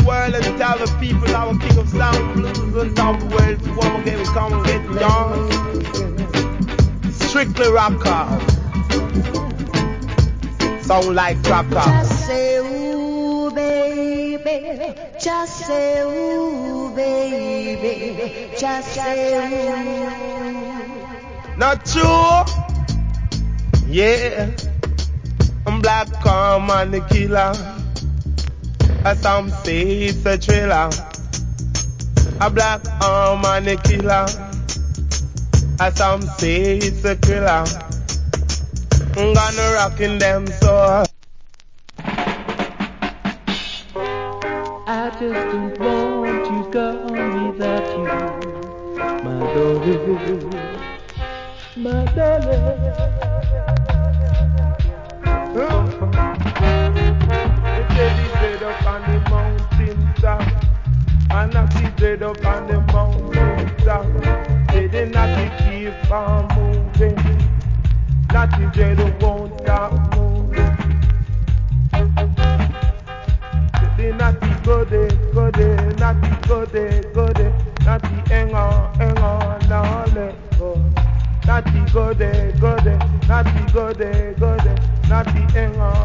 world and tell the people our king of sound blues on top of the world to one again come and get down. Strictly rock out. Sound like cracker. Just say ooh baby, just say ooh baby, just say ooh. Not true. Yeah. I'm Black Calm and the killer. As some say it's a thriller. A black arm and a killer. As some say it's a killer. I'm gonna rockin' them so. I just don't want to go without you, my darling, my darling. Dead up on the mountain top, and I see dead up on the mountain top. They did not keep on moving, not the dead won't stop moving. They did not go there, not go there, not hang on, now let go. Not go there, not go there, not hang on.